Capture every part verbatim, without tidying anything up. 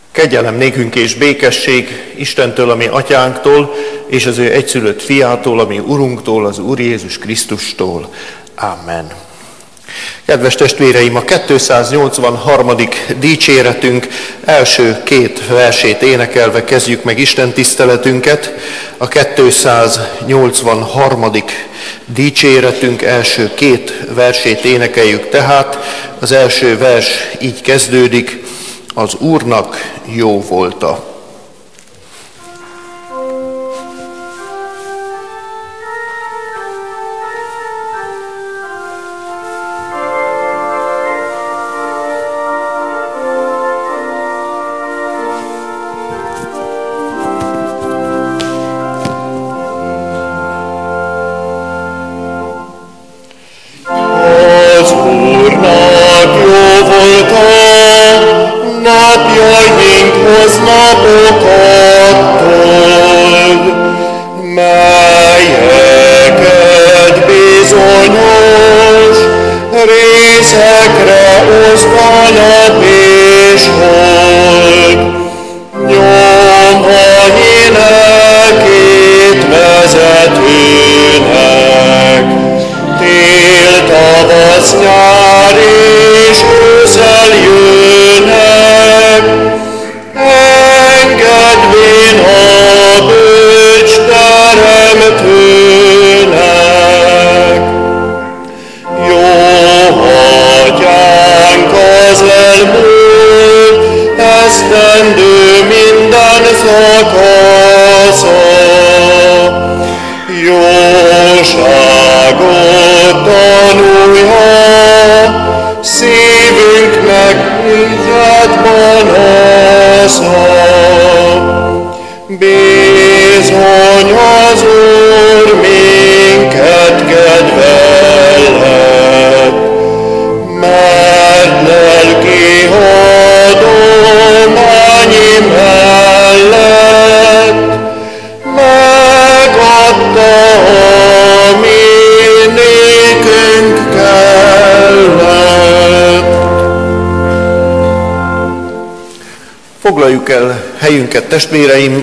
Kegyelem nékünk és békesség Istentől, ami atyánktól, és az ő egyszülött fiától, ami Urunktól, az Úr Jézus Krisztustól. Amen. Kedves testvéreim, a kétszáznyolcvanharmadik dicséretünk első két versét énekelve kezdjük meg Isten tiszteletünket. A kétszáznyolcvanharmadik dicséretünk első két versét énekeljük tehát. Az első vers így kezdődik: az Úrnak jó volta. Foglaljuk el helyünket, testvéreim,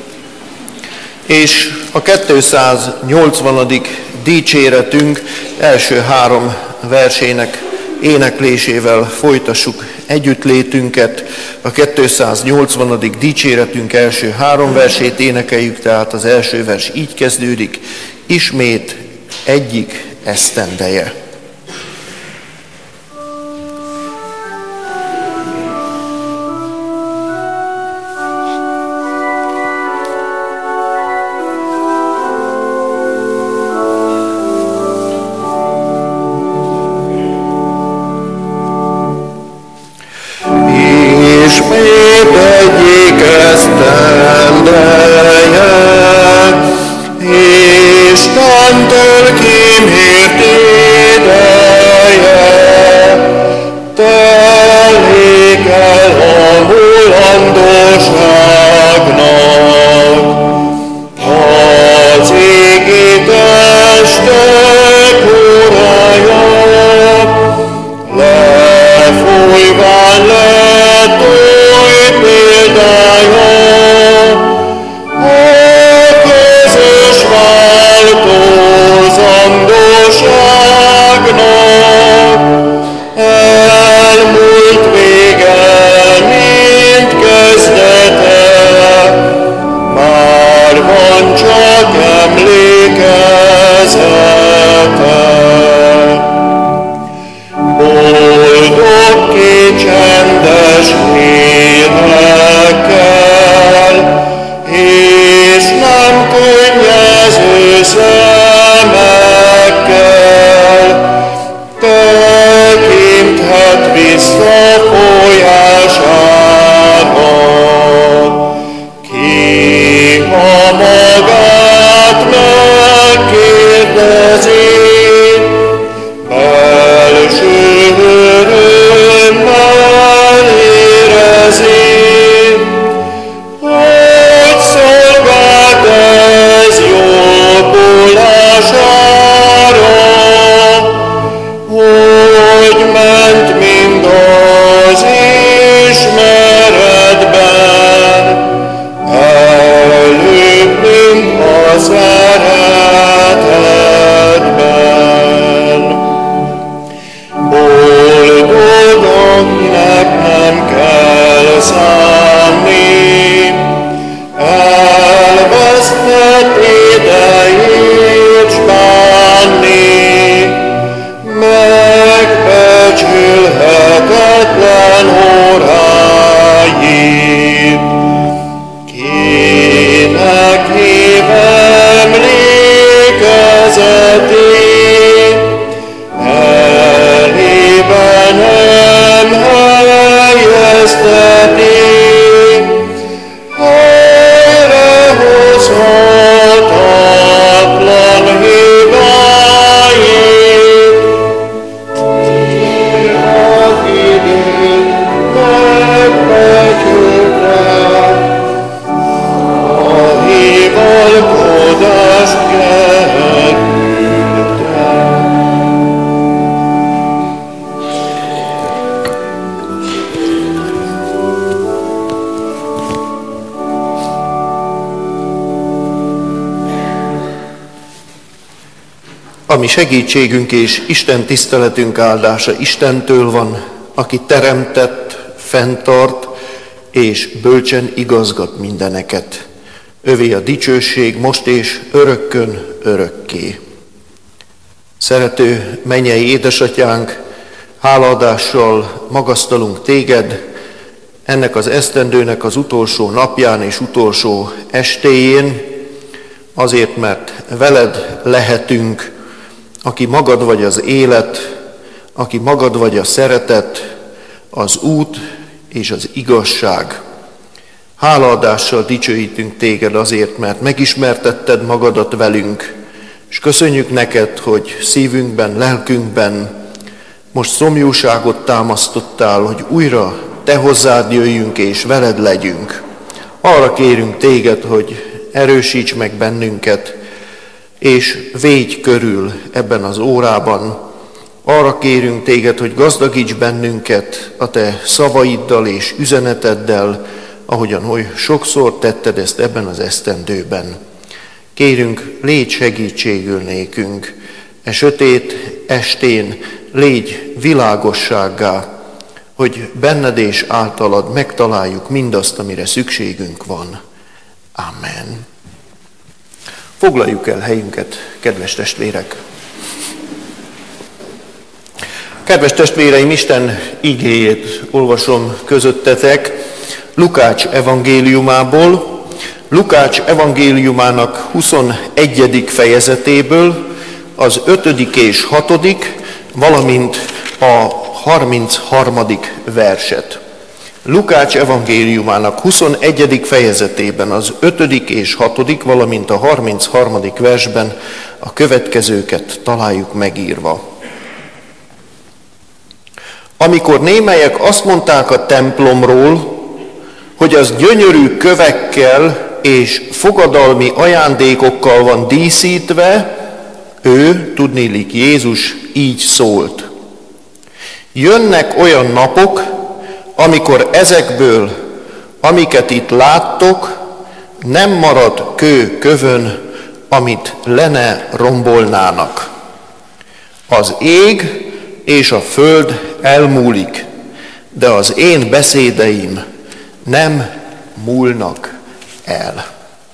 és a kétszáznyolcvanadik dicséretünk első három versének éneklésével folytassuk együttlétünket. A kétszáznyolcvanadik dicséretünk első három versét énekeljük, tehát az első vers így kezdődik: ismét egyik esztendeje. Lett oly példája, ami segítségünk és Isten tiszteletünk áldása Istentől van, aki teremtett, fenntart és bölcsen igazgat mindeneket. Övé a dicsőség most és örökkön örökké. Szerető mennyei édesatyánk, hálaadással magasztalunk téged ennek az esztendőnek az utolsó napján és utolsó estéjén, azért, mert veled lehetünk, aki magad vagy az élet, aki magad vagy a szeretet, az út és az igazság. Hálaadással dicsőítünk téged azért, mert megismertetted magadat velünk, és köszönjük neked, hogy szívünkben, lelkünkben most szomjúságot támasztottál, hogy újra te hozzád jöjjünk és veled legyünk. Arra kérünk téged, hogy erősíts meg bennünket, és védj körül ebben az órában. Arra kérünk téged, hogy gazdagíts bennünket a te szavaiddal és üzeneteddel, ahogyan oly sokszor tetted ezt ebben az esztendőben. Kérünk, légy segítségül nékünk, e sötét estén légy világossággá, hogy benned és általad megtaláljuk mindazt, amire szükségünk van. Amen. Foglaljuk el helyünket, kedves testvérek! Kedves testvéreim, Isten igéjét olvasom közöttetek Lukács evangéliumából, Lukács evangéliumának huszonegyedik fejezetéből, az ötödik és hatodik, valamint a harmincharmadik verset. Lukács evangéliumának huszonegyedik fejezetében az ötödik és hatodik, valamint a harmincharmadik versben a következőket találjuk megírva. Amikor némelyek azt mondták a templomról, hogy az gyönyörű kövekkel és fogadalmi ajándékokkal van díszítve, ő, tudniillik Jézus, így szólt. Jönnek olyan napok, amikor ezekből, amiket itt láttok, nem marad kő kövön, amit le ne rombolnának. Az ég és a föld elmúlik, de az én beszédeim nem múlnak el.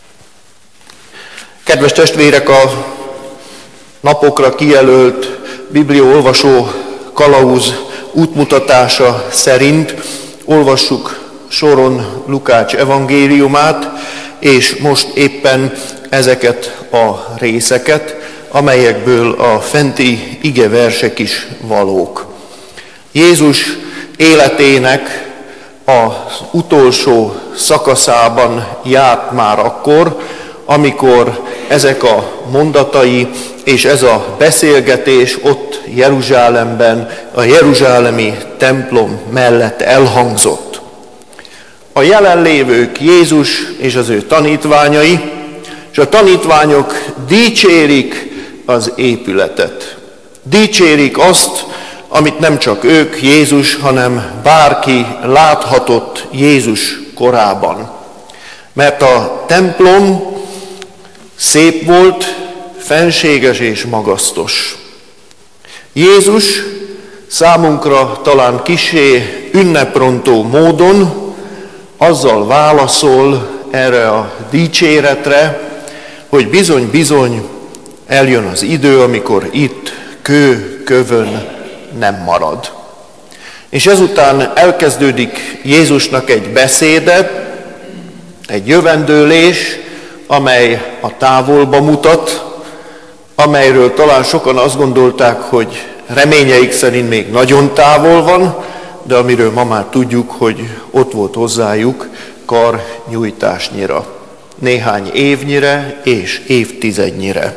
Kedves testvérek, a napokra kijelölt bibliaolvasó kalauz útmutatása szerint olvassuk soron Lukács evangéliumát, és most éppen ezeket a részeket, amelyekből a fenti igeversek is valók. Jézus életének az utolsó szakaszában járt már akkor, amikor ezek a mondatai és ez a beszélgetés ott Jeruzsálemben, a jeruzsálemi templom mellett elhangzott. A jelenlévők Jézus és az ő tanítványai, és a tanítványok dicsérik az épületet. Dicsérik azt, amit nem csak ők, Jézus, hanem bárki láthatott Jézus korában. Mert a templom szép volt, fenséges és magasztos. Jézus számunkra talán kissé ünneprontó módon azzal válaszol erre a dicséretre, hogy bizony-bizony eljön az idő, amikor itt kő kövön nem marad. És ezután elkezdődik Jézusnak egy beszéde, egy jövendőlés, amely a távolba mutat, amelyről talán sokan azt gondolták, hogy reményeik szerint még nagyon távol van, de amiről ma már tudjuk, hogy ott volt hozzájuk karnyújtásnyira, néhány évnyire és évtizednyire.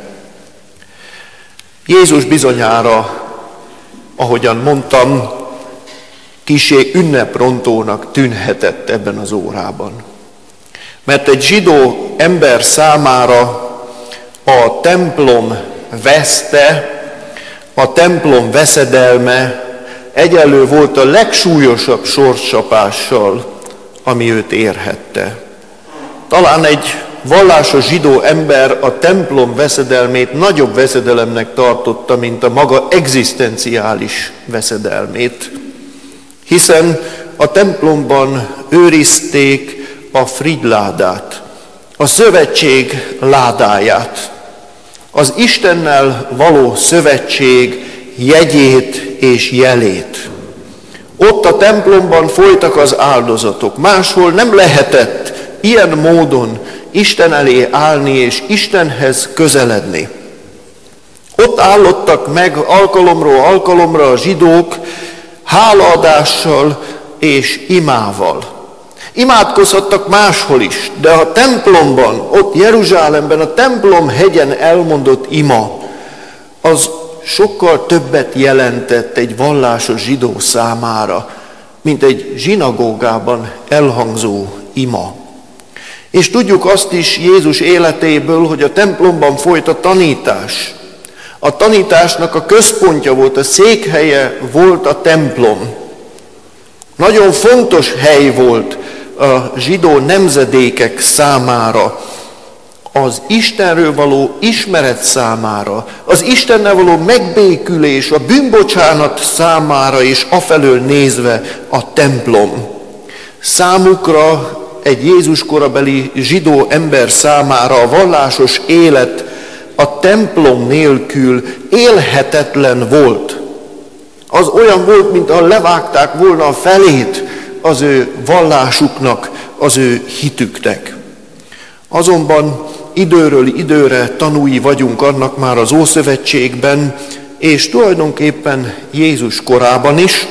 Jézus bizonyára, ahogyan mondtam, kissé ünneprontónak tűnhetett ebben az órában. Mert egy zsidó ember számára a templom veszte, a templom veszedelme egyenlő volt a legsúlyosabb sorscsapással, ami őt érhette. Talán egy vallásos zsidó ember a templom veszedelmét nagyobb veszedelemnek tartotta, mint a maga egzisztenciális veszedelmét. Hiszen a templomban őrizték a frigyládát, a szövetség ládáját, az Istennel való szövetség jegyét és jelét. Ott a templomban folytak az áldozatok, máshol nem lehetett ilyen módon Isten elé állni és Istenhez közeledni. Ott állottak meg alkalomról alkalomra a zsidók hálaadással és imával. Imádkozhattak máshol is, de a templomban, ott Jeruzsálemben, a templom hegyen elmondott ima, az sokkal többet jelentett egy vallásos zsidó számára, mint egy zsinagógában elhangzó ima. És tudjuk azt is Jézus életéből, hogy a templomban folyt a tanítás. A tanításnak a központja volt, a székhelye volt a templom. Nagyon fontos hely volt a zsidó nemzedékek számára, az Istenről való ismeret számára, az Istennel való megbékülés, a bűnbocsánat számára és afelől nézve a templom. Számukra, egy Jézus korabeli zsidó ember számára a vallásos élet a templom nélkül élhetetlen volt. Az olyan volt, mintha levágták volna a felét az ő vallásuknak, az ő hitüknek. Azonban időről időre tanúi vagyunk annak már az Ószövetségben, és tulajdonképpen Jézus korában is,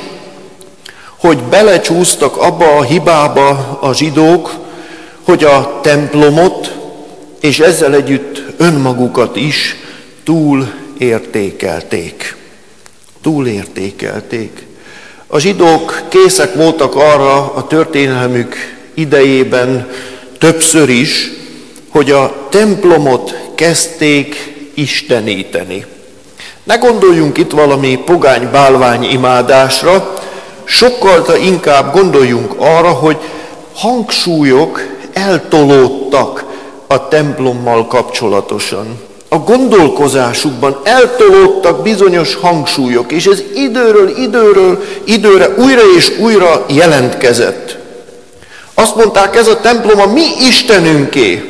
hogy belecsúsztak abba a hibába a zsidók, hogy a templomot, és ezzel együtt önmagukat is túl értékelték. Túl értékelték. A zsidók készek voltak arra a történelmük idejében többször is, hogy a templomot kezdték isteníteni. Ne gondoljunk itt valami pogány bálvány imádásra, sokkal inkább gondoljunk arra, hogy hangsúlyok eltolódtak a templommal kapcsolatosan. A gondolkozásukban eltolódtak bizonyos hangsúlyok, és ez időről időről időre újra és újra jelentkezett. Azt mondták, ez a templom a mi Istenünké.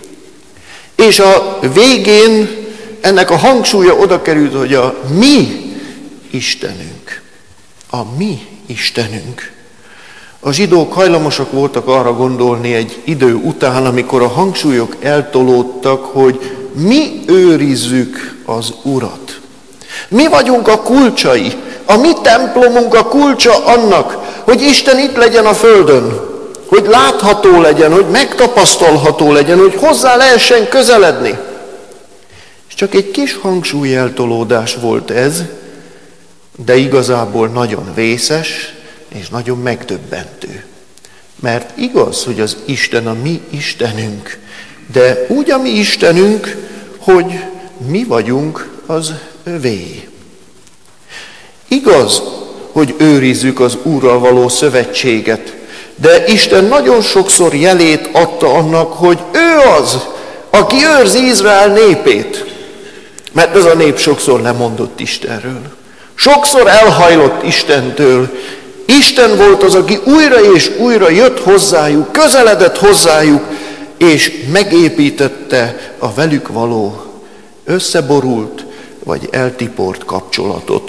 És a végén ennek a hangsúlya oda került, hogy a mi Istenünk. A mi Istenünk. A zsidók hajlamosak voltak arra gondolni egy idő után, amikor a hangsúlyok eltolódtak, hogy mi őrizzük az Urat. Mi vagyunk a kulcsai, a mi templomunk a kulcsa annak, hogy Isten itt legyen a földön, hogy látható legyen, hogy megtapasztalható legyen, hogy hozzá lehessen közeledni. És csak egy kis hangsúlyeltolódás volt ez, de igazából nagyon vészes és nagyon megdöbbentő. Mert igaz, hogy az Isten a mi Istenünk, de úgy a mi Istenünk, hogy mi vagyunk az övé. Igaz, hogy őrizzük az Úrral való szövetséget, de Isten nagyon sokszor jelét adta annak, hogy ő az, aki őrzi Izrael népét. Mert ez a nép sokszor lemondott Istenről. Sokszor elhajlott Istentől. Isten volt az, aki újra és újra jött hozzájuk, közeledett hozzájuk, és megépítette a velük való összeborult vagy eltiport kapcsolatot.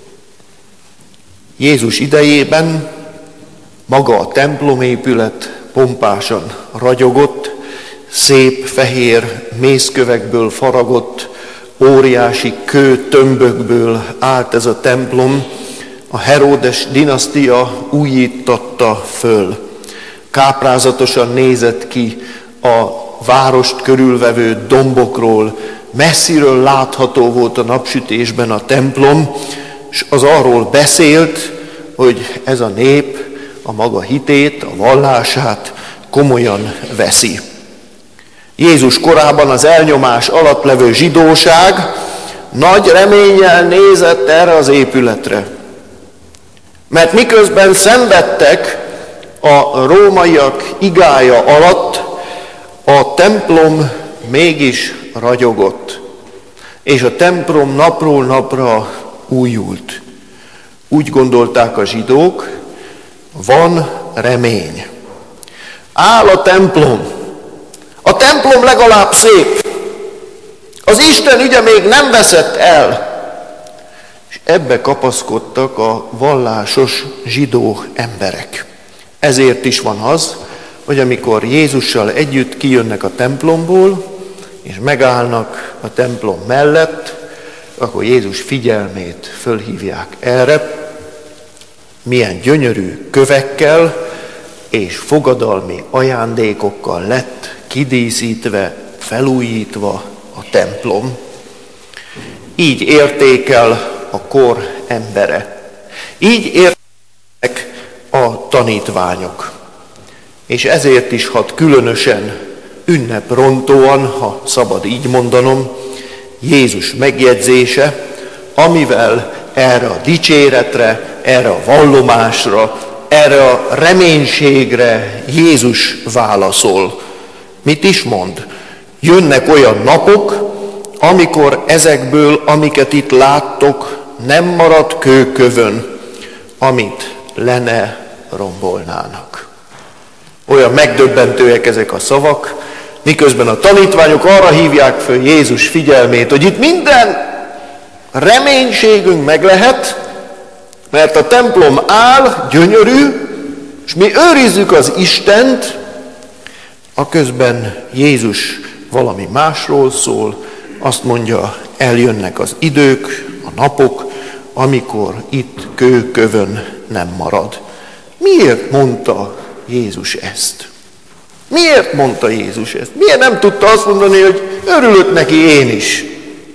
Jézus idejében maga a templomépület pompásan ragyogott, szép fehér mészkövekből faragott, óriási kő tömbökből állt ez a templom, a Heródes dinasztia újítatta föl. Káprázatosan nézett ki a várost körülvevő dombokról, messziről látható volt a napsütésben a templom, és az arról beszélt, hogy ez a nép a maga hitét, a vallását komolyan veszi. Jézus korában az elnyomás alatt levő zsidóság nagy reménnyel nézett erre az épületre. Mert miközben szenvedtek a rómaiak igája alatt, A templom mégis ragyogott, és a templom napról napra újult. Úgy gondolták a zsidók, van remény. Áll a templom. A templom legalább szép. Az Isten ügye még nem veszett el. És ebbe kapaszkodtak a vallásos zsidó emberek. Ezért is van az, hogy amikor Jézussal együtt kijönnek a templomból, és megállnak a templom mellett, akkor Jézus figyelmét fölhívják erre, milyen gyönyörű kövekkel és fogadalmi ajándékokkal lett kidíszítve, felújítva a templom. Így értékel a kor embere. Így értékelnek a tanítványok. És ezért is hat különösen ünneprontóan, ha szabad így mondanom, Jézus megjegyzése, amivel erre a dicséretre, erre a vallomásra, erre a reménységre Jézus válaszol. Mit is mond? Jönnek olyan napok, amikor ezekből, amiket itt láttok, nem marad kőkövön, amit le ne rombolnának. Olyan megdöbbentőek ezek a szavak, miközben a tanítványok arra hívják föl Jézus figyelmét, hogy itt minden reménységünk meg lehet, mert a templom áll, gyönyörű, és mi őrizzük az Istent, aközben Jézus valami másról szól, azt mondja, eljönnek az idők, a napok, amikor itt kőkövön nem marad. Miért mondta Jézus ezt? Miért mondta Jézus ezt? Miért nem tudta azt mondani, hogy örülök neki én is?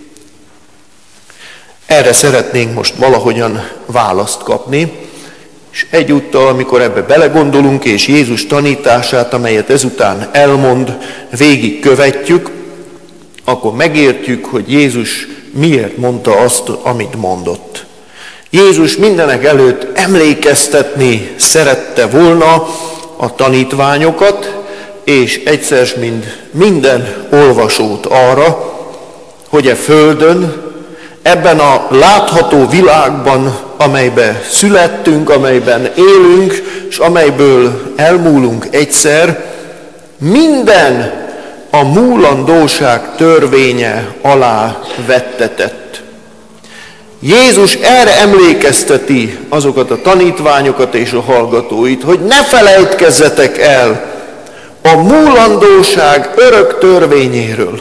Erre szeretnénk most valahogyan választ kapni, és egyúttal, amikor ebbe belegondolunk, és Jézus tanítását, amelyet ezután elmond, végig követjük, akkor megértjük, hogy Jézus miért mondta azt, amit mondott. Jézus mindenek előtt emlékeztetni szerette volna a tanítványokat, és egyszer mind minden olvasót arra, hogy e földön, ebben a látható világban, amelyben születtünk, amelyben élünk, és amelyből elmúlunk egyszer, minden a múlandóság törvénye alá vettetett. Jézus erre emlékezteti azokat a tanítványokat és a hallgatóit, hogy ne felejtkezzetek el a múlandóság örök törvényéről.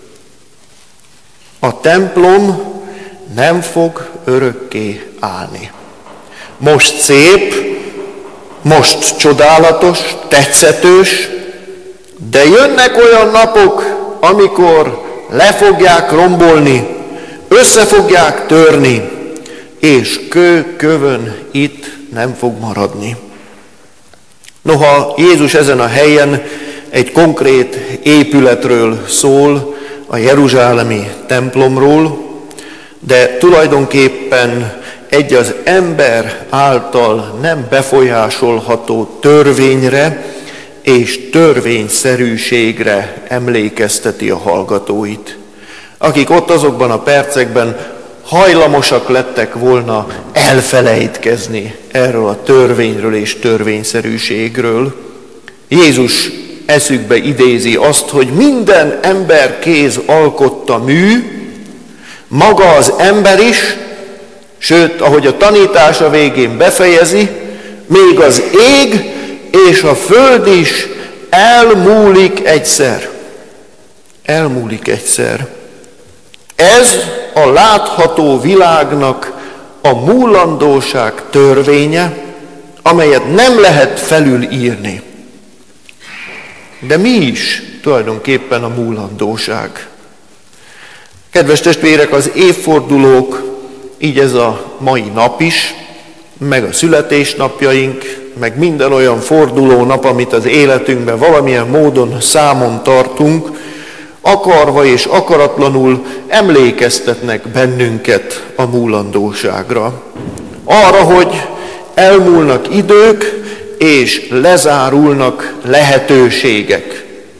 A templom nem fog örökké állni. Most szép, most csodálatos, tetszetős, de jönnek olyan napok, amikor le fogják rombolni, össze fogják törni, és kő kövön itt nem fog maradni. Noha Jézus ezen a helyen egy konkrét épületről szól, a jeruzsálemi templomról, de tulajdonképpen egy az ember által nem befolyásolható törvényre és törvényszerűségre emlékezteti a hallgatóit, akik ott azokban a percekben hajlamosak lettek volna elfelejtkezni erről a törvényről és törvényszerűségről. Jézus eszükbe idézi azt, hogy minden ember kéz alkotta mű, maga az ember is, sőt, ahogy a tanítása végén befejezi, még az ég és a föld is elmúlik egyszer. Elmúlik egyszer. Ez a látható világnak a múlandóság törvénye, amelyet nem lehet felülírni. De mi is tulajdonképpen a múlandóság? Kedves testvérek, az évfordulók, így ez a mai nap is, meg a születésnapjaink, meg minden olyan forduló nap, amit az életünkben valamilyen módon számon tartunk, akarva és akaratlanul emlékeztetnek bennünket a múlandóságra. Arra, hogy elmúlnak idők, és lezárulnak lehetőségek.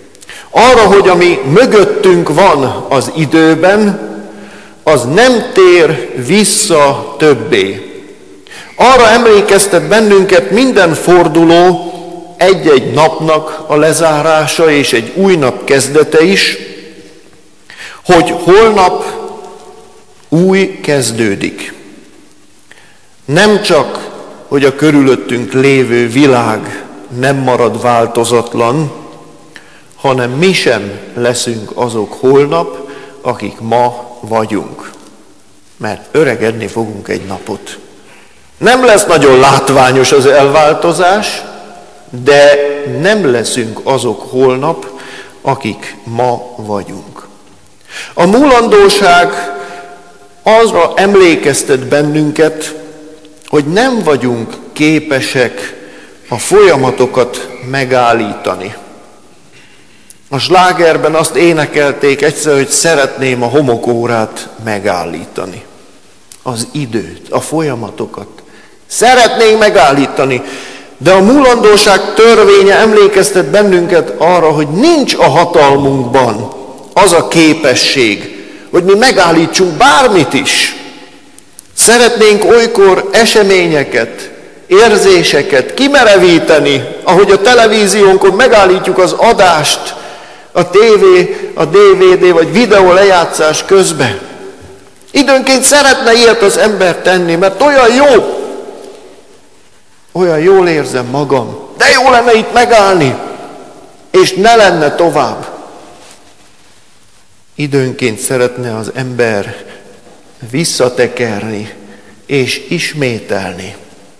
Arra, hogy ami mögöttünk van az időben, az nem tér vissza többé. Arra emlékeztet bennünket minden forduló, egy-egy napnak a lezárása és egy új nap kezdete is, hogy holnap új kezdődik. Nem csak, hogy a körülöttünk lévő világ nem marad változatlan, hanem mi sem leszünk azok holnap, akik ma vagyunk. Mert öregedni fogunk egy napot. Nem lesz nagyon látványos az elváltozás, de nem leszünk azok holnap, akik ma vagyunk. A múlandóság azra emlékeztet bennünket, hogy nem vagyunk képesek a folyamatokat megállítani. A slágerben azt énekelték egyszer, hogy szeretném a homokórát megállítani. Az időt, a folyamatokat. Szeretnénk megállítani, de a múlandóság törvénye emlékeztet bennünket arra, hogy nincs a hatalmunkban az a képesség, hogy mi megállítsunk bármit is. Szeretnénk olykor eseményeket, érzéseket kimerevíteni, ahogy a televíziónkon megállítjuk az adást, a tévé, a dé vé dé vagy videó lejátszás közben. Időnként szeretne ilyet az ember tenni, mert olyan jó, olyan jól érzem magam, de jó lenne itt megállni, és ne lenne tovább. Időnként szeretne az ember visszatekerni és ismételni.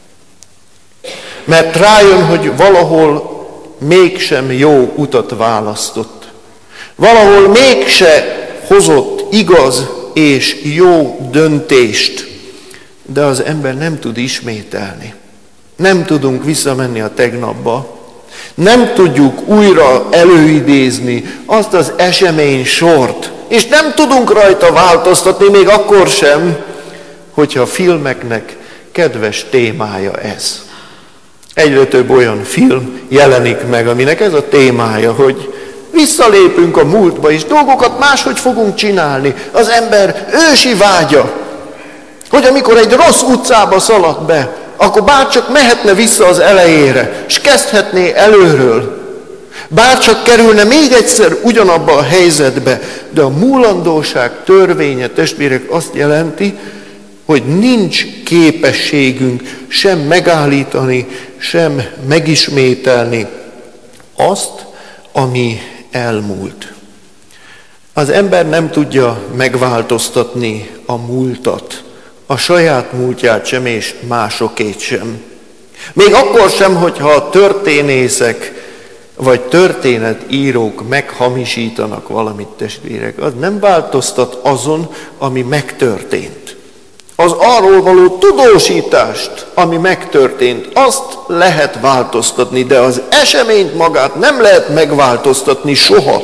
Mert rájön, hogy valahol mégsem jó utat választott. Valahol mégse hozott igaz és jó döntést, de az ember nem tud ismételni. Nem tudunk visszamenni a tegnapba. Nem tudjuk újra előidézni azt az esemény sort, és nem tudunk rajta változtatni, még akkor sem, hogyha a filmeknek kedves témája ez. Egyre több olyan film jelenik meg, aminek ez a témája, hogy visszalépünk a múltba, és dolgokat máshogy fogunk csinálni. Az ember ősi vágya, hogy amikor egy rossz utcába szalad be, akkor bárcsak mehetne vissza az elejére, és kezdhetné előről. Bárcsak kerülne még egyszer ugyanabba a helyzetbe, de a múlandóság törvénye, testvérek, azt jelenti, hogy nincs képességünk sem megállítani, sem megismételni azt, ami elmúlt. Az ember nem tudja megváltoztatni a múltat, a saját múltját sem, és másokét sem. Még akkor sem, hogyha a történészek vagy történetírók meghamisítanak valamit, testvérek, az nem változtat azon, ami megtörtént. Az arról való tudósítást, ami megtörtént, azt lehet változtatni, de az eseményt magát nem lehet megváltoztatni soha.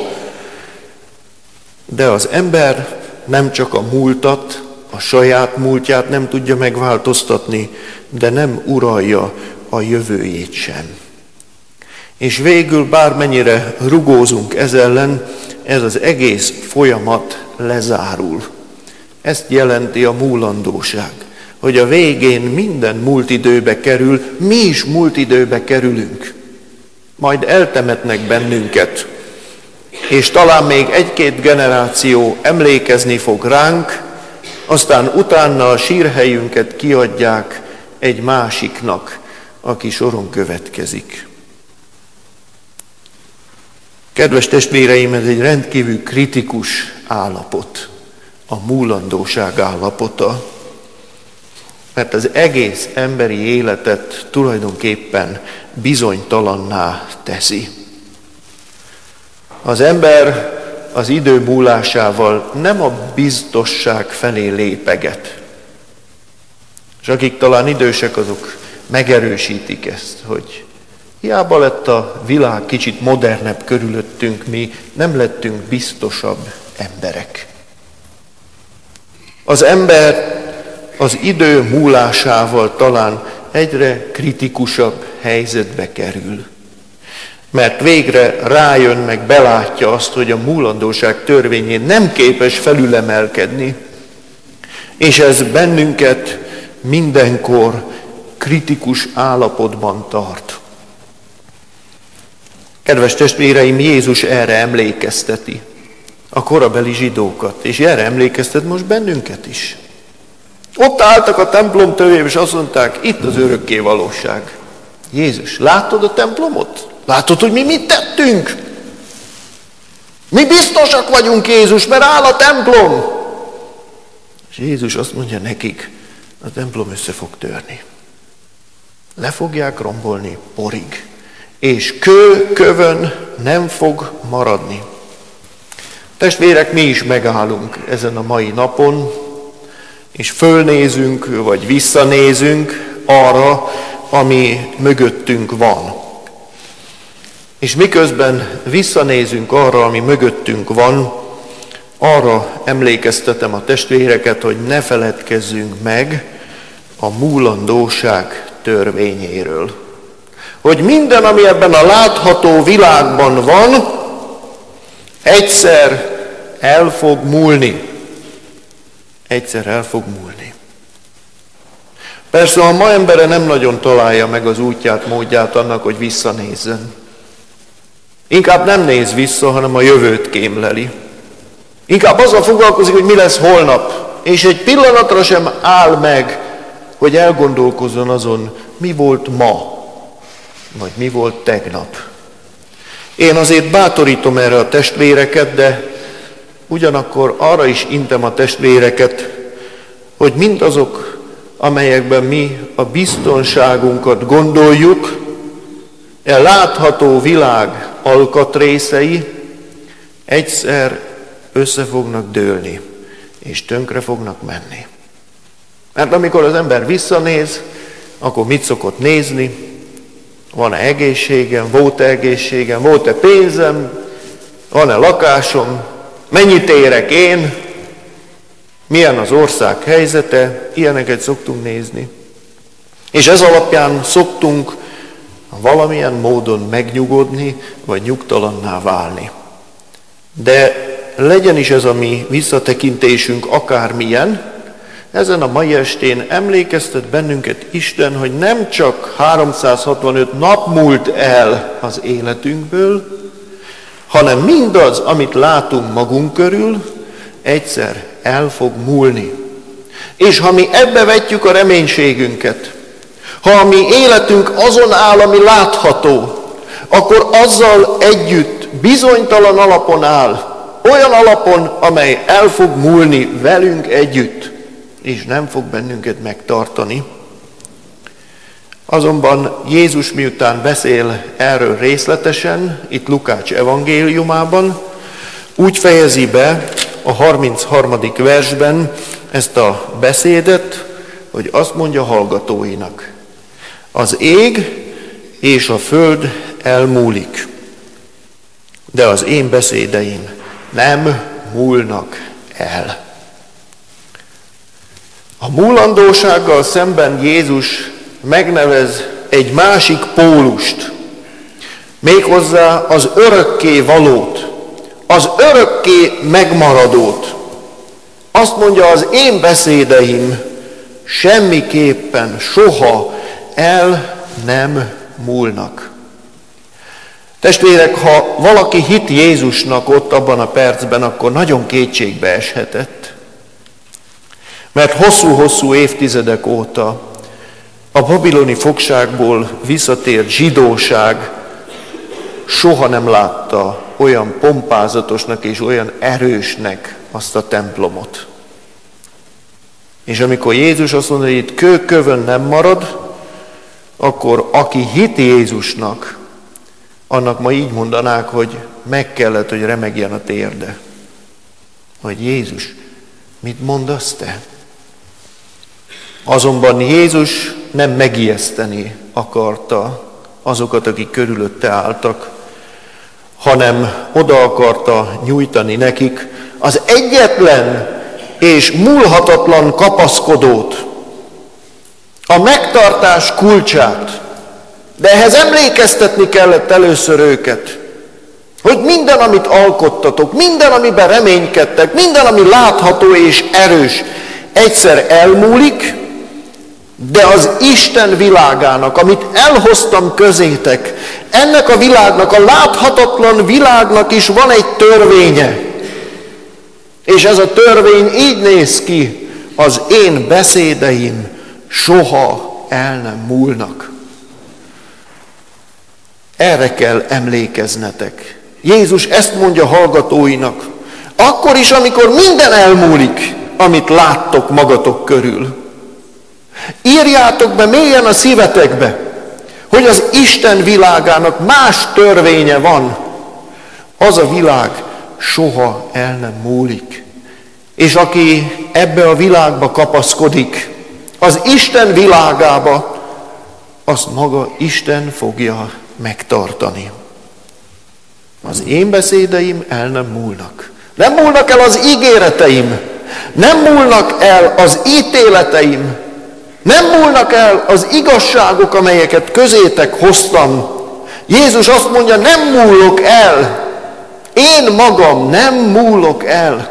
De az ember nem csak a múltat, a saját múltját nem tudja megváltoztatni, de nem uralja a jövőjét sem. És végül bármennyire rugózunk ez ellen, ez az egész folyamat lezárul. Ezt jelenti a múlandóság, hogy a végén minden múlt időbe kerül, mi is múlt időbe kerülünk. Majd eltemetnek bennünket, és talán még egy-két generáció emlékezni fog ránk, aztán utána a sírhelyünket kiadják egy másiknak, aki soron következik. Kedves testvéreim, ez egy rendkívül kritikus állapot, a múlandóság állapota, mert az egész emberi életet tulajdonképpen bizonytalanná teszi. Az ember az idő múlásával nem a biztosság felé lépeget. És akik talán idősek, azok megerősítik ezt, hogy hiába lett a világ kicsit modernebb körülöttünk, mi nem lettünk biztosabb emberek. Az ember az idő múlásával talán egyre kritikusabb helyzetbe kerül. Mert végre rájön, meg belátja azt, hogy a múlandóság törvényén nem képes felülemelkedni, és ez bennünket mindenkor kritikus állapotban tart. Kedves testvéreim, Jézus erre emlékezteti a korabeli zsidókat, és erre emlékeztet most bennünket is. Ott álltak a templom tövében, és azt mondták, itt az örökké valóság. Jézus, látod a templomot? Látod, hogy mi mit tettünk? Mi biztosak vagyunk, Jézus, mert áll a templom. És Jézus azt mondja nekik, a templom össze fog törni. Le fogják rombolni porig, és kő kövön nem fog maradni. Testvérek, mi is megállunk ezen a mai napon, és fölnézünk, vagy visszanézünk arra, ami mögöttünk van. És miközben visszanézünk arra, ami mögöttünk van, arra emlékeztetem a testvéreket, hogy ne feledkezzünk meg a múlandóság törvényéről. Hogy minden, ami ebben a látható világban van, egyszer el fog múlni. Egyszer el fog múlni. Persze a ma embere nem nagyon találja meg az útját, módját annak, hogy visszanézzen. Inkább nem néz vissza, hanem a jövőt kémleli. Inkább azzal foglalkozik, hogy mi lesz holnap, és egy pillanatra sem áll meg, hogy elgondolkozzon azon, mi volt ma, vagy mi volt tegnap. Én azért bátorítom erre a testvéreket, de ugyanakkor arra is intem a testvéreket, hogy mindazok, amelyekben mi a biztonságunkat gondoljuk, e látható világ alkatrészei egyszer össze fognak dőlni, és tönkre fognak menni. Mert amikor az ember visszanéz, akkor mit szokott nézni? Van-e egészségem, volt-e egészségem, volt-e pénzem, van-e lakásom, mennyit érek én, milyen az ország helyzete, ilyeneket szoktunk nézni. És ez alapján szoktunk valamilyen módon megnyugodni, vagy nyugtalanná válni. De legyen is ez a mi visszatekintésünk akármilyen, ezen a mai estén emlékeztet bennünket Isten, hogy nem csak háromszázhatvanöt nap múlt el az életünkből, hanem mindaz, amit látunk magunk körül, egyszer el fog múlni. És ha mi ebbe vetjük a reménységünket, ha a mi életünk azon áll, ami látható, akkor azzal együtt bizonytalan alapon áll, olyan alapon, amely el fog múlni velünk együtt, és nem fog bennünket megtartani. Azonban Jézus miután beszél erről részletesen, itt Lukács evangéliumában, úgy fejezi be a harmincharmadik versben ezt a beszédet, hogy azt mondja hallgatóinak: az ég és a föld elmúlik, de az én beszédeim nem múlnak el. A múlandósággal szemben Jézus megnevez egy másik pólust, méghozzá az örökké valót, az örökké megmaradót. Azt mondja, az én beszédeim semmiképpen, soha el nem múlnak. Testvérek, ha valaki hit Jézusnak ott abban a percben, akkor nagyon kétségbe eshetett. Mert hosszú-hosszú évtizedek óta a babiloni fogságból visszatért zsidóság soha nem látta olyan pompázatosnak és olyan erősnek azt a templomot. És amikor Jézus azt mondja, hogy itt kő kövön nem marad, akkor aki hit Jézusnak, annak ma így mondanák, hogy meg kellett, hogy remegjen a térde. Hogy Jézus, mit mondasz te? Azonban Jézus nem megijeszteni akarta azokat, akik körülötte álltak, hanem oda akarta nyújtani nekik az egyetlen és múlhatatlan kapaszkodót, a megtartás kulcsát, De ehhez emlékeztetni kellett először őket, hogy minden, amit alkottatok, minden, amiben reménykedtek, minden, ami látható és erős, egyszer elmúlik, de az Isten világának, amit elhoztam közétek, ennek a világnak, a láthatatlan világnak is van egy törvénye. És ez a törvény így néz ki, az én beszédeim soha el nem múlnak. Erre kell emlékeznetek. Jézus ezt mondja hallgatóinak. Akkor is, amikor minden elmúlik, amit láttok magatok körül. Írjátok be mélyen a szívetekbe, hogy az Isten világának más törvénye van. Az a világ soha el nem múlik. És aki ebbe a világba kapaszkodik, az Isten világába, azt maga Isten fogja megtartani. Az én beszédeim el nem múlnak. Nem múlnak el az ígéreteim. Nem múlnak el az ítéleteim. Nem múlnak el az igazságok, amelyeket közétek hoztam. Jézus azt mondja, nem múlok el. Én magam nem múlok el.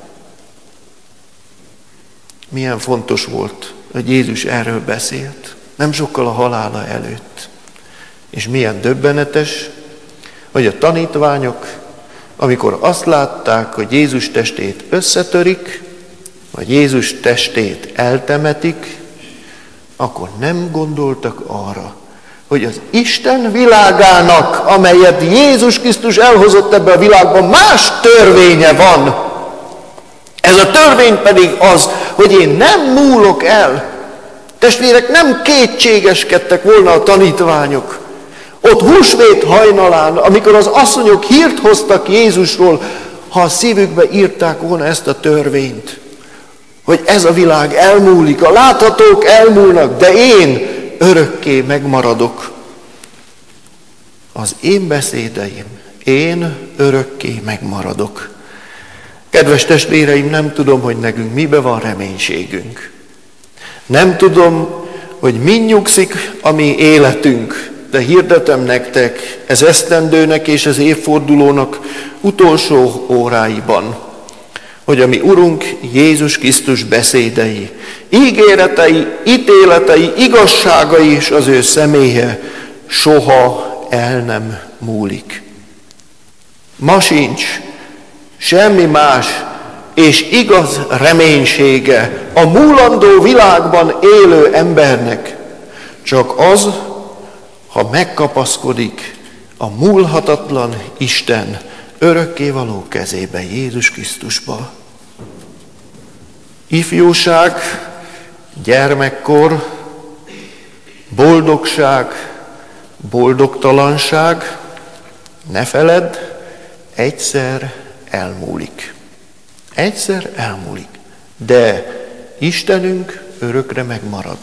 Milyen fontos volt, hogy Jézus erről beszélt. Nem sokkal a halála előtt. És milyen döbbenetes, hogy a tanítványok, amikor azt látták, hogy Jézus testét összetörik, vagy Jézus testét eltemetik, akkor nem gondoltak arra, hogy az Isten világának, amelyet Jézus Krisztus elhozott ebbe a világba, más törvénye van. Ez a törvény pedig az, hogy én nem múlok el. Testvérek, nem kétségeskedtek volna a tanítványok. Ott húsvét hajnalán, amikor az asszonyok hírt hoztak Jézusról, ha a szívükbe írták volna ezt a törvényt, hogy ez a világ elmúlik, a láthatók elmúlnak, de én örökké megmaradok. Az én beszédeim, én örökké megmaradok. Kedves testvéreim, nem tudom, hogy nekünk mibe van reménységünk. Nem tudom, hogy mi nyugszik a mi életünk, de hirdetem nektek, ez esztendőnek és az évfordulónak utolsó óráiban, hogy a mi Urunk Jézus Krisztus beszédei, ígéretei, ítéletei, igazságai és az ő személye soha el nem múlik. Ma sincs semmi más és igaz reménysége a múlandó világban élő embernek, csak az, ha megkapaszkodik a múlhatatlan Isten örökkévaló kezébe, Jézus Krisztusba. Ifjúság, gyermekkor, boldogság, boldogtalanság, ne feledd, egyszer elmúlik. Egyszer elmúlik, de Istenünk örökre megmarad.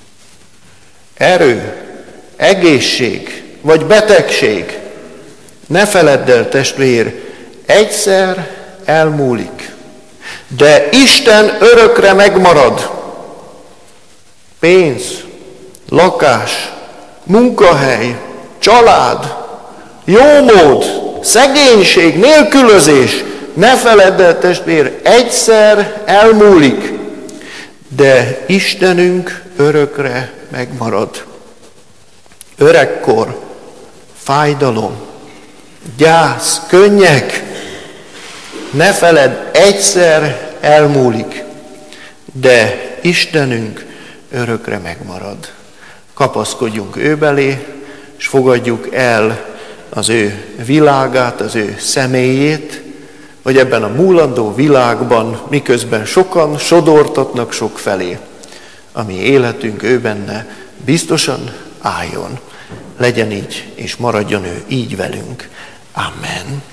Erő, egészség vagy betegség, ne feledd el, testvér, egyszer elmúlik, de Isten örökre megmarad. Pénz, lakás, munkahely, család, jómód, szegénység, nélkülözés, ne feledd el, testvér, egyszer elmúlik, de Istenünk örökre megmarad. Öregkor, fájdalom, gyász, könnyek, ne feledd, egyszer elmúlik, de Istenünk örökre megmarad. Kapaszkodjunk ő belé, és fogadjuk el az ő világát, az ő személyét, hogy ebben a múlandó világban, miközben sokan sodortatnak sok felé, a mi életünk ő benne biztosan álljon. Legyen így, és maradjon ő így velünk. Amen.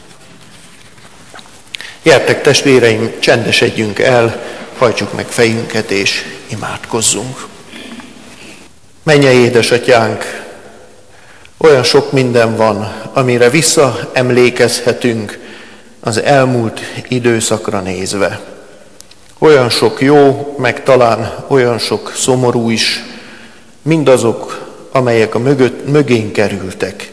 Gyertek, testvéreim, csendesedjünk el, hajtsuk meg fejünket, és imádkozzunk. Mennyei édesatyánk, olyan sok minden van, amire visszaemlékezhetünk az elmúlt időszakra nézve. Olyan sok jó, meg talán olyan sok szomorú is, mindazok amelyek a mögött, mögén kerültek.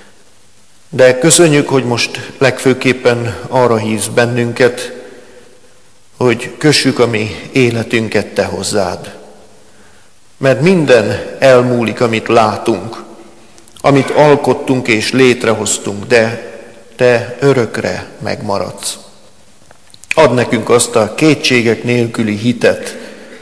De köszönjük, hogy most legfőképpen arra hívsz bennünket, hogy kössük a mi életünket te hozzád. Mert minden elmúlik, amit látunk, amit alkottunk és létrehoztunk, de te örökre megmaradsz. Add nekünk azt a kétségek nélküli hitet,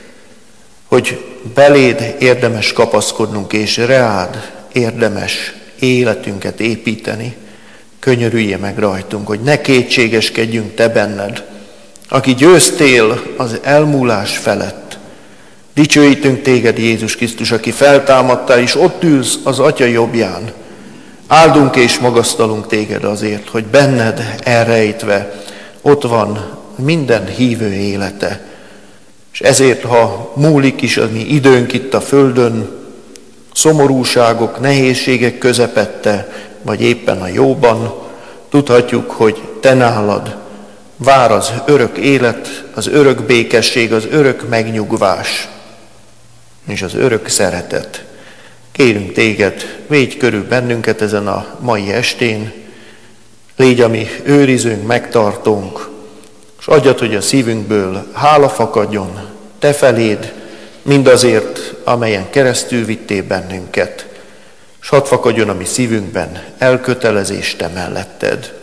hogy beléd érdemes kapaszkodnunk, és reád érdemes életünket építeni. Könyörülje meg rajtunk, hogy ne kétségeskedjünk te benned, aki győztél az elmúlás felett. Dicsőítünk téged, Jézus Krisztus, aki feltámadtál, és ott ülsz az Atya jobbján. Áldunk és magasztalunk téged azért, hogy benned elrejtve ott van minden hívő élete. És ezért, ha múlik is a mi időnk itt a földön, szomorúságok, nehézségek közepette, vagy éppen a jóban, tudhatjuk, hogy te nálad vár az örök élet, az örök békesség, az örök megnyugvás és az örök szeretet. Kérünk téged, védj körül bennünket ezen a mai estén, légy a mi őrizőnk, megtartónk, és adjad, hogy a szívünkből hála fakadjon te feléd, mindazért, amelyen keresztül vittél bennünket, és hadd fakadjon a mi szívünkben elkötelezés te melletted.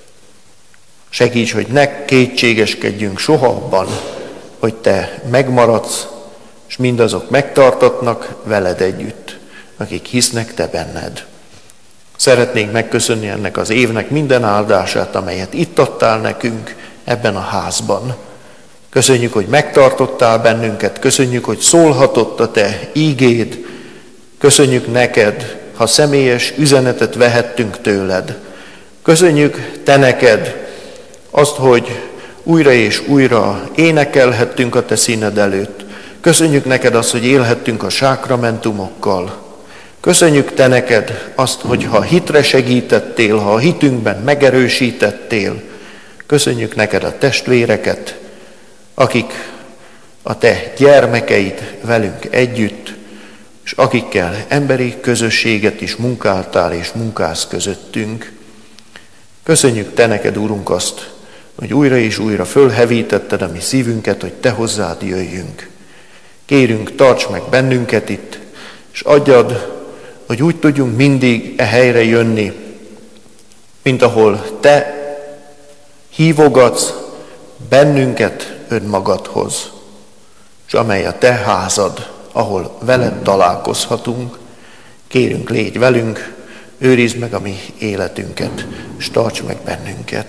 Segíts, hogy ne kétségeskedjünk soha abban, hogy te megmaradsz, és mindazok megtartatnak veled együtt, akik hisznek te benned. Szeretnénk megköszönni ennek az évnek minden áldását, amelyet itt adtál nekünk ebben a házban. Köszönjük, hogy megtartottál bennünket, köszönjük, hogy szólhatott a te ígéd, köszönjük neked, ha személyes üzenetet vehettünk tőled. Köszönjük te neked azt, hogy újra és újra énekelhettünk a te színed előtt. Köszönjük neked azt, hogy élhettünk a sákramentumokkal. Köszönjük te neked azt, hogy ha hitre segítettél, ha a hitünkben megerősítettél. Köszönjük neked a testvéreket, akik a te gyermekeid velünk együtt, és akikkel emberi közösséget is munkáltál és munkálsz közöttünk. Köszönjük te neked, Úrunk, azt, hogy újra és újra fölhevítetted a mi szívünket, hogy te hozzád jöjjünk. Kérünk, tarts meg bennünket itt, és adjad, hogy úgy tudjunk mindig e helyre jönni, mint ahol te hívogatsz bennünket önmagadhoz, és amely a te házad, ahol veled találkozhatunk. Kérünk, légy velünk, őrizd meg a mi életünket, és tarts meg bennünket.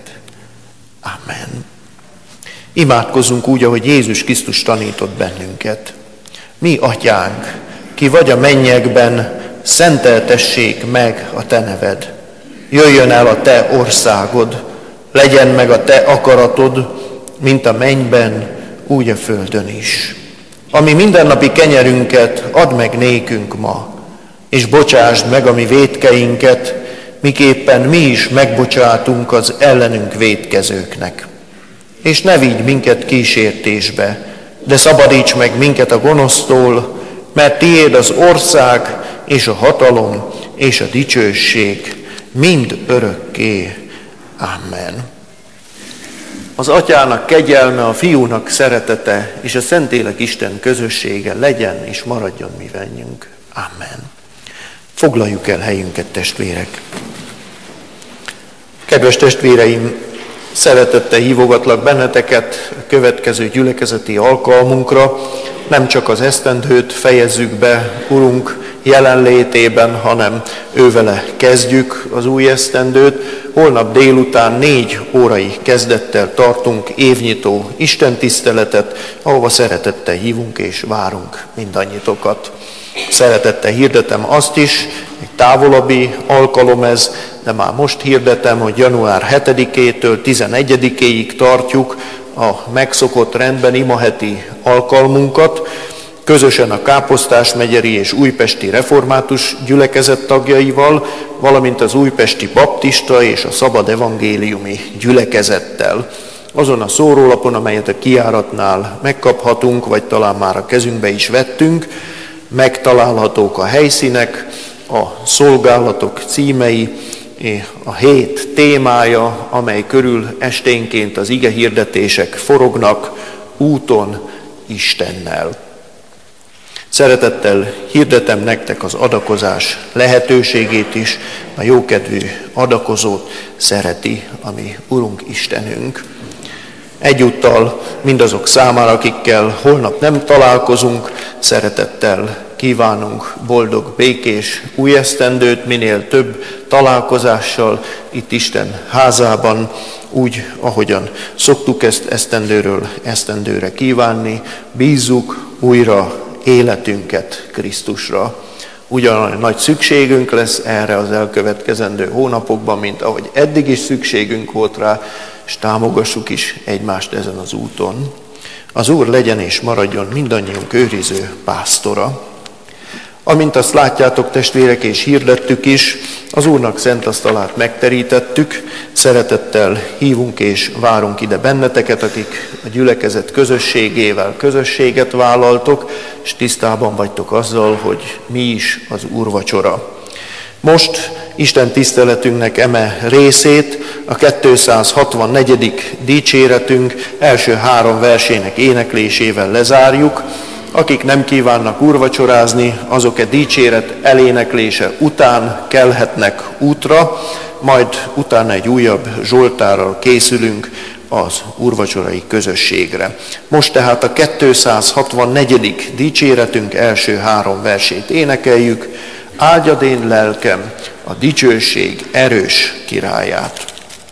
Amen. Imádkozzunk úgy, ahogy Jézus Krisztus tanított bennünket. Mi, Atyánk, ki vagy a mennyekben, szenteltessék meg a te neved. Jöjjön el a te országod, legyen meg a te akaratod, mint a mennyben, úgy a földön is. Ami mindennapi kenyerünket add meg nékünk ma, és bocsásd meg a mi vétkeinket, miképpen mi is megbocsátunk az ellenünk vétkezőknek. És ne vigy minket kísértésbe, de szabadíts meg minket a gonosztól, mert tiéd az ország, és a hatalom, és a dicsőség mind örökké. Amen. Az Atyának kegyelme, a Fiúnak szeretete, és a Szentlélek Isten közössége legyen és maradjon mi velünk. Amen. Foglaljuk el helyünket, testvérek. Kedves testvéreim, szeretettel hívogatlak benneteket a következő gyülekezeti alkalmunkra. Nem csak az esztendőt fejezzük be Urunk jelenlétében, hanem ővele kezdjük az új esztendőt. Holnap délután négy órai kezdettel tartunk évnyitó istentiszteletet, ahova szeretettel hívunk és várunk mindannyitokat. Szeretettel hirdetem azt is, egy távolabbi alkalom ez, de már most hirdetem, hogy január hetedikétől tizenegyedikéig tartjuk a megszokott rendben imaheti alkalmunkat, közösen a Káposztás-megyeri és újpesti református gyülekezet tagjaival, valamint az újpesti baptista és a szabad evangéliumi gyülekezettel. Azon a szórólapon, amelyet a kijáratnál megkaphatunk, vagy talán már a kezünkbe is vettünk, megtalálhatók a helyszínek, a szolgálatok címei, a hét témája, amely körül esténként az ige hirdetések forognak, úton Istennel. Szeretettel hirdetem nektek az adakozás lehetőségét is, a jókedvű adakozót szereti a mi Urunk Istenünk. Egyúttal mindazok számára, akikkel holnap nem találkozunk, szeretettel kívánunk boldog, békés új esztendőt, minél több találkozással itt Isten házában, úgy, ahogyan szoktuk ezt esztendőről esztendőre kívánni, bízzuk újra életünket Krisztusra. Ugyanolyan nagy szükségünk lesz erre az elkövetkezendő hónapokban, mint ahogy eddig is szükségünk volt rá, és támogassuk is egymást ezen az úton. Az Úr legyen és maradjon mindannyiunk őriző pásztora. Amint azt látjátok, testvérek, és hirdettük is, az Úrnak szent asztalát megterítettük, szeretettel hívunk és várunk ide benneteket, akik a gyülekezet közösségével közösséget vállaltok, és tisztában vagytok azzal, hogy mi is az úrvacsora. Most Isten tiszteletünknek eme részét, a kétszázhatvannegyedik dicséretünk első három versének éneklésével lezárjuk. Akik nem kívánnak úrvacsorázni, azok e dicséret eléneklése után kelhetnek útra, majd utána egy újabb zsoltárral készülünk az úrvacsorai közösségre. Most tehát a kétszázhatvannegyedik dicséretünk első három versét énekeljük. Áldjad én lelkem a dicsőség erős királyát.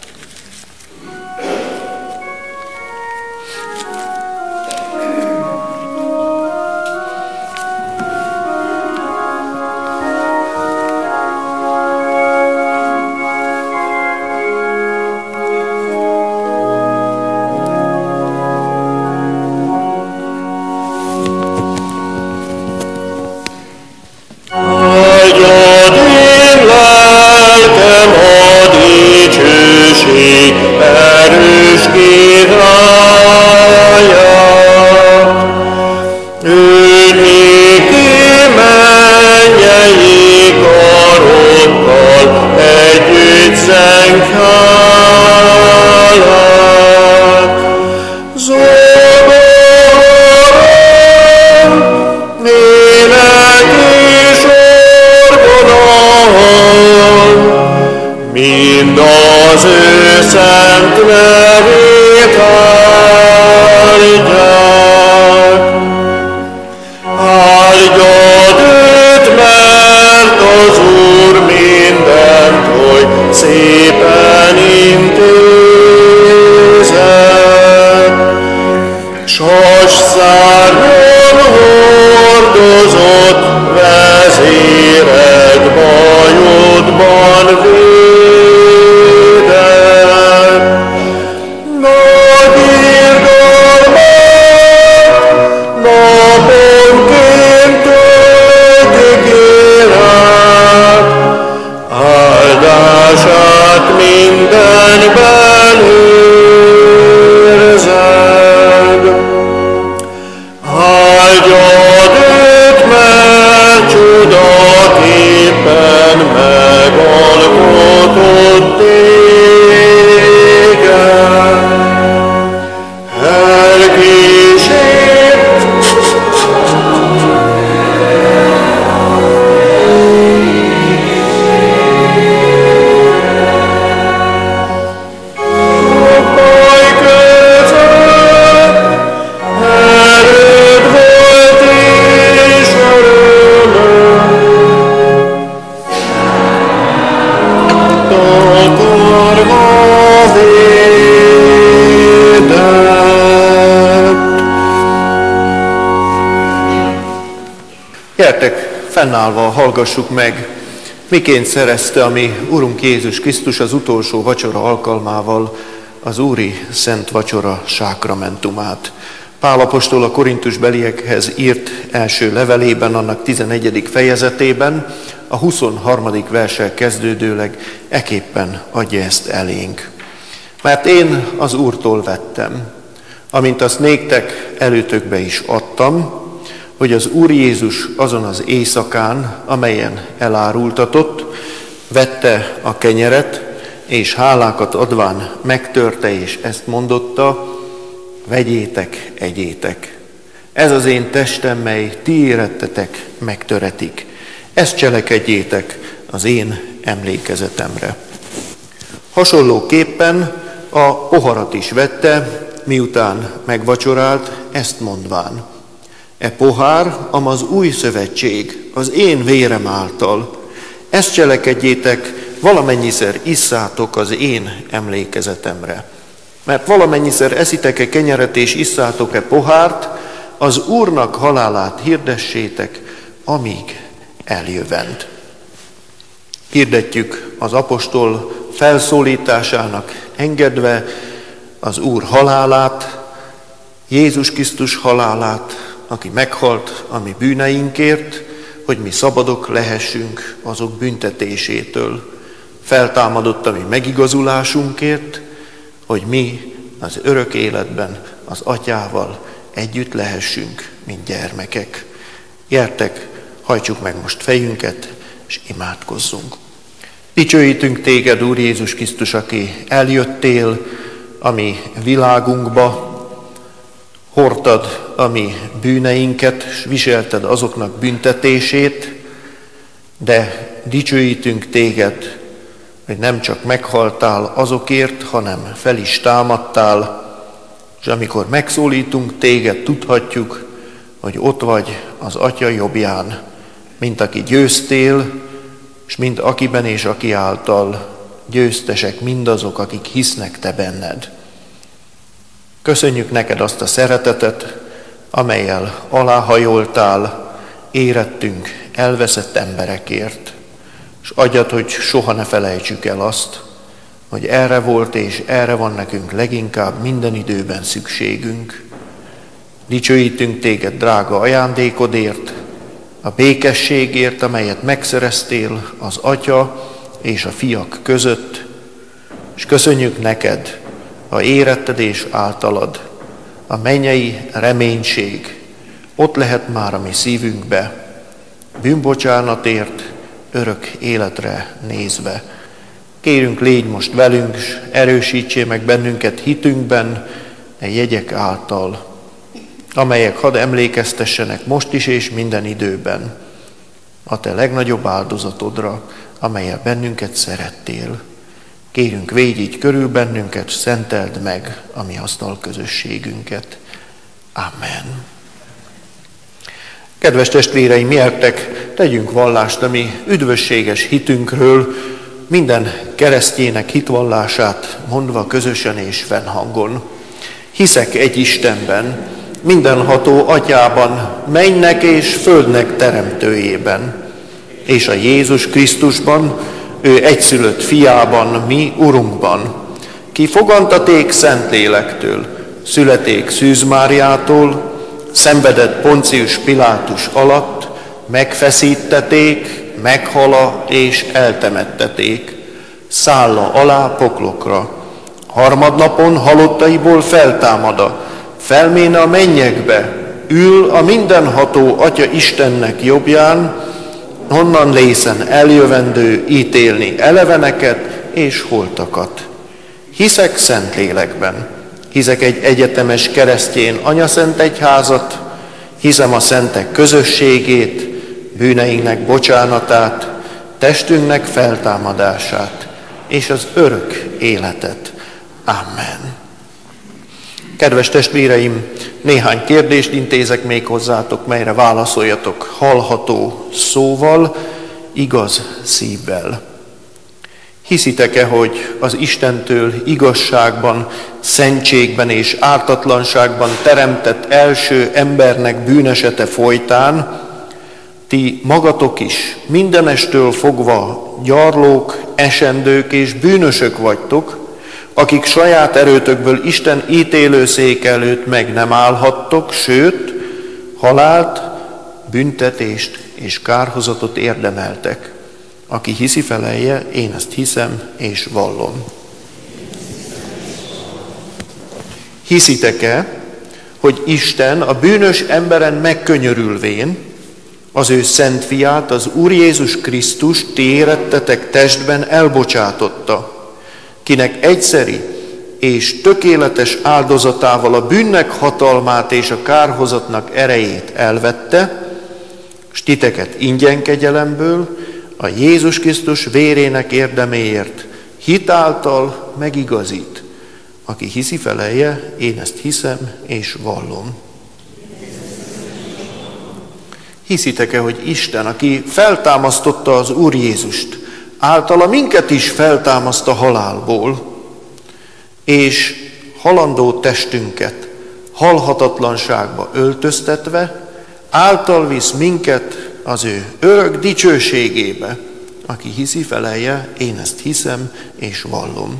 Gyertek, fennállva hallgassuk meg, miként szerezte a mi Urunk Jézus Krisztus az utolsó vacsora alkalmával az Úri Szent Vacsora sákramentumát. Pál apostol a korintusbeliekhez írt első levelében, annak tizenegyedik fejezetében, a huszonharmadik verssel kezdődőleg eképpen adja ezt elénk. Mert én az Úrtól vettem, amint azt néktek előtökbe is adtam, hogy az Úr Jézus azon az éjszakán, amelyen elárultatott, vette a kenyeret, és hálákat adván megtörte, és ezt mondotta: vegyétek, egyétek. Ez az én testem, mely ti érettetek, megtöretik. Ezt cselekedjétek az én emlékezetemre. Hasonlóképpen a poharat is vette, miután megvacsorált, ezt mondván: e pohár, am az új szövetség, az én vérem által. Ezt cselekedjétek, valamennyiszer isszátok az én emlékezetemre. Mert valamennyiszer eszitek-e kenyeret és isszátok-e pohárt, az Úrnak halálát hirdessétek, amíg eljövend. Hirdetjük az apostol felszólításának engedve az Úr halálát, Jézus Krisztus halálát, aki meghalt a mi bűneinkért, hogy mi szabadok lehessünk azok büntetésétől. Feltámadott a mi megigazulásunkért, hogy mi az örök életben az Atyával együtt lehessünk, mint gyermekek. Gyertek, hajtsuk meg most fejünket, és imádkozzunk. Dicsőítünk téged, Úr Jézus Krisztus, aki eljöttél a mi világunkba, hordtad a mi bűneinket, és viselted azoknak büntetését, de dicsőítünk téged, hogy nem csak meghaltál azokért, hanem fel is támadtál, és amikor megszólítunk téged, tudhatjuk, hogy ott vagy az Atya jobbján, mint aki győztél, és mint akiben és aki által győztesek mindazok, akik hisznek te benned. Köszönjük neked azt a szeretetet, amellyel aláhajoltál érettünk elveszett emberekért, és adjad, hogy soha ne felejtsük el azt, hogy erre volt és erre van nekünk leginkább minden időben szükségünk. Dicsőítünk téged drága ajándékodért, a békességért, amelyet megszereztél az Atya és a fiak között, és köszönjük neked, ha éretted és általad a mennyei reménység ott lehet már a mi szívünkbe, bűnbocsánatért, örök életre nézve. Kérünk, légy most velünk, s erősítsél meg bennünket hitünkben, e jegyek által, amelyek hadd emlékeztessenek most is és minden időben a te legnagyobb áldozatodra, amellyel bennünket szerettél. Kérünk, védj így körül bennünket, szenteld meg a mi asztal közösségünket. Amen. Kedves testvéreim, miértek, tegyünk vallást a mi üdvösséges hitünkről, minden keresztjének hitvallását mondva közösen és fennhangon. Hiszek egy Istenben, mindenható Atyában, mennynek és földnek teremtőjében, és a Jézus Krisztusban, ő egyszülött fiában, mi Urunkban, ki fogantaték Szentlélektől, születék Szűz Máriától, szenvedett Poncius Pilátus alatt, megfeszítették, meghala és eltemetteték, szálla alá poklokra. Harmadnapon halottaiból feltámada, felméne a mennyekbe, ül a mindenható Atya Istennek jobbján, honnan lészen eljövendő ítélni eleveneket és holtakat. Hiszek Szentlélekben, hiszek egy egyetemes keresztény anyaszent egyházat, hiszem a szentek közösségét, bűneinknek bocsánatát, testünknek feltámadását és az örök életet. Amen. Kedves testvéreim, néhány kérdést intézek még hozzátok, melyre válaszoljatok hallható szóval, igaz szívvel. Hiszitek-e, hogy az Istentől igazságban, szentségben és ártatlanságban teremtett első embernek bűnesete folytán ti magatok is mindenestől fogva gyarlók, esendők és bűnösök vagytok, akik saját erőtökből Isten ítélőszék előtt meg nem állhattok, sőt, halált, büntetést és kárhozatot érdemeltek. Aki hiszi, felelje, én ezt hiszem és vallom. Hiszitek-e, hogy Isten a bűnös emberen megkönyörülvén az ő szent fiát, az Úr Jézus Krisztus ti érettetek testben elbocsátotta, kinek egyszeri és tökéletes áldozatával a bűnnek hatalmát és a kárhozatnak erejét elvette, s titeket ingyen kegyelemből a Jézus Krisztus vérének érdeméért hitáltal megigazít. Aki hiszi, felelje, én ezt hiszem és vallom. Hiszitek-e, hogy Isten, aki feltámasztotta az Úr Jézust, általa minket is feltámaszt a halálból, és halandó testünket halhatatlanságba öltöztetve, által visz minket az ő örök dicsőségébe. Aki hiszi, felelje, én ezt hiszem és vallom.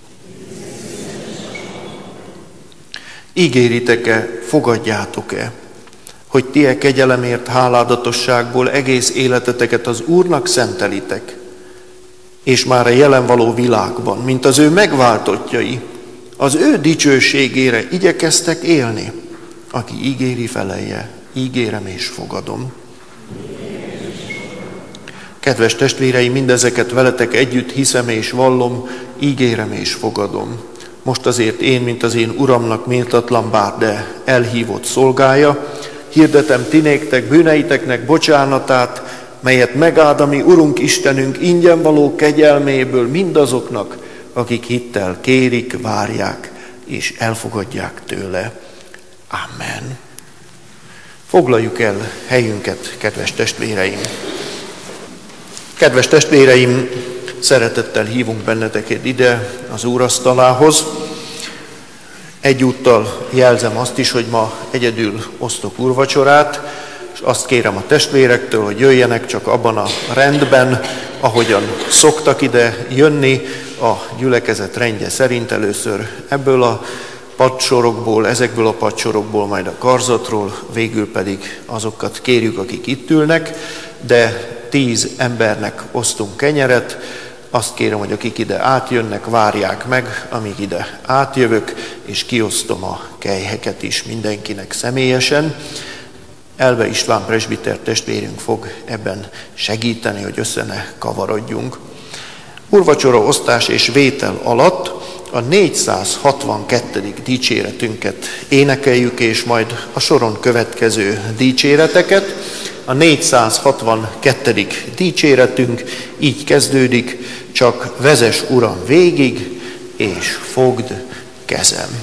Ígéritek-e, fogadjátok-e, hogy ti e kegyelemért háládatosságból egész életeteket az Úrnak szentelitek, és már a jelen való világban, mint az ő megváltottjai, az ő dicsőségére igyekeztek élni. Aki ígéri, felelje, ígérem és fogadom. Kedves testvéreim, mindezeket veletek együtt hiszem és vallom, ígérem és fogadom. Most azért én, mint az én Uramnak méltatlan bár, de elhívott szolgája, hirdetem ti néktek bűneiteknek bocsánatát, melyet megáld a mi Urunk Istenünk ingyen való kegyelméből mindazoknak, akik hittel kérik, várják és elfogadják tőle. Amen. Foglaljuk el helyünket, kedves testvéreim! Kedves testvéreim, szeretettel hívunk benneteket ide az úrasztalához. Egyúttal jelzem azt is, hogy ma egyedül osztok úrvacsorát, és azt kérem a testvérektől, hogy jöjjenek csak abban a rendben, ahogyan szoktak ide jönni a gyülekezet rendje szerint, először ebből a padsorokból, ezekből a padsorokból, majd a karzatról, végül pedig azokat kérjük, akik itt ülnek, de tíz embernek osztunk kenyeret. Azt kérem, hogy akik ide átjönnek, várják meg, amíg ide átjövök, és kiosztom a kelyheket is mindenkinek személyesen. Elve István presbiter testvérünk fog ebben segíteni, hogy össze ne kavarodjunk. Úrvacsora osztás és vétel alatt a négyszázhatvankettedik dicséretünket énekeljük, és majd a soron következő dicséreteket. A négyszázhatvankettedik dicséretünk így kezdődik: csak vezess, Uram, végig, és fogd kezem.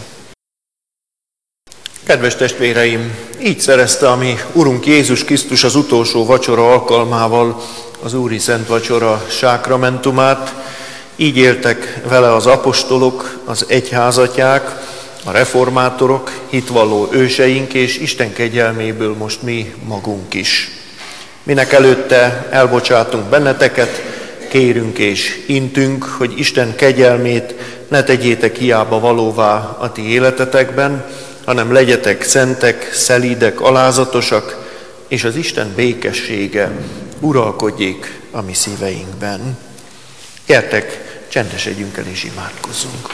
Kedves testvéreim, így szerezte a mi Urunk Jézus Krisztus az utolsó vacsora alkalmával az Úri Szent Vacsora sákramentumát. Így éltek vele az apostolok, az egyházatják, a reformátorok, hitvalló őseink, és Isten kegyelméből most mi magunk is. Minek előtte elbocsátunk benneteket, kérünk és intünk, hogy Isten kegyelmét ne tegyétek hiába valóvá a ti életetekben, hanem legyetek szentek, szelídek, alázatosak, és az Isten békessége uralkodjék a mi szíveinkben. Gyertek, csendesedjünk el és imádkozzunk.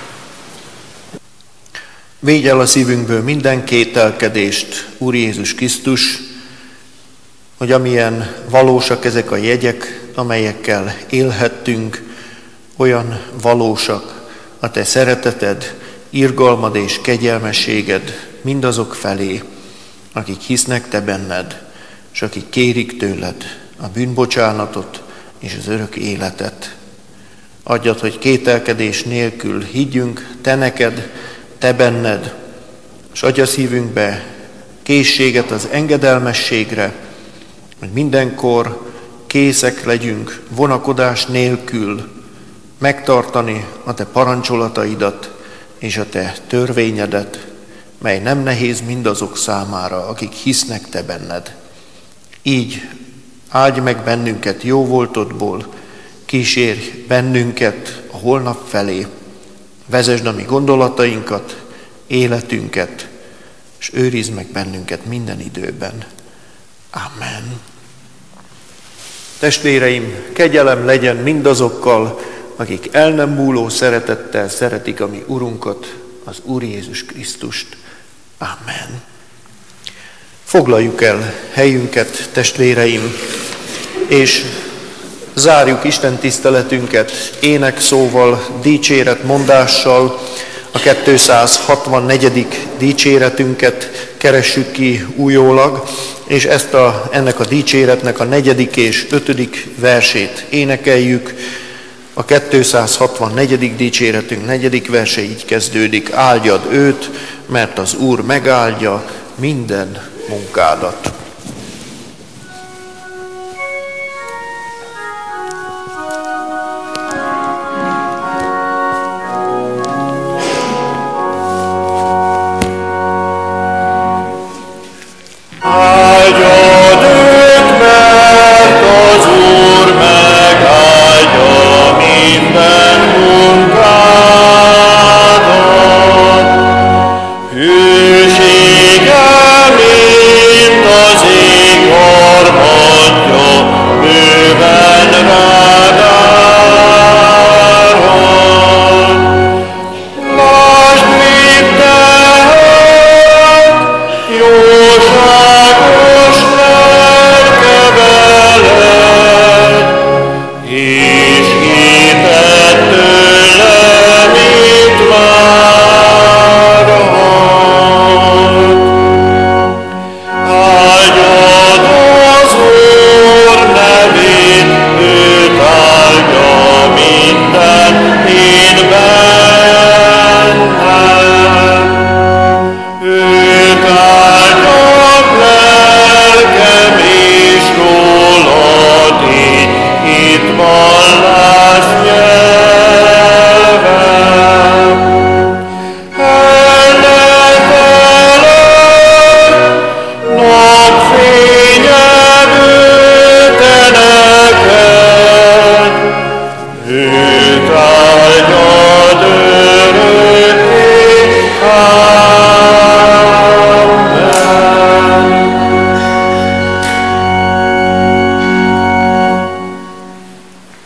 Védj el a szívünkből minden kételkedést, Úr Jézus Krisztus, hogy amilyen valósak ezek a jegyek, amelyekkel élhettünk, olyan valósak a te szereteted, irgalmad és kegyelmességed mindazok felé, akik hisznek te benned, és akik kérik tőled a bűnbocsánatot és az örök életet. Adjad, hogy kételkedés nélkül higgyünk te neked, te benned, és adj a szívünkbe készséget az engedelmességre, hogy mindenkor készek legyünk vonakodás nélkül megtartani a te parancsolataidat és a te törvényedet, mely nem nehéz mindazok számára, akik hisznek te benned. Így áldj meg bennünket jóvoltodból, kísérj bennünket a holnap felé, vezesd a mi gondolatainkat, életünket, és őrizd meg bennünket minden időben. Amen. Testvéreim, kegyelem legyen mindazokkal, akik el nem múló szeretettel szeretik a mi Urunkat, az Úr Jézus Krisztust. Amen. Foglaljuk el helyünket, testvéreim, és zárjuk Isten tiszteletünket énekszóval, dicséretmondással. A kétszázhatvannegyedik dicséretünket keressük ki újólag, és ezt a, ennek a dicséretnek a negyedik és ötödik versét énekeljük. A kétszázhatvannegyedik dicséretünk negyedik verse így kezdődik: áldjad őt, mert az Úr megáldja minden munkádat. Ő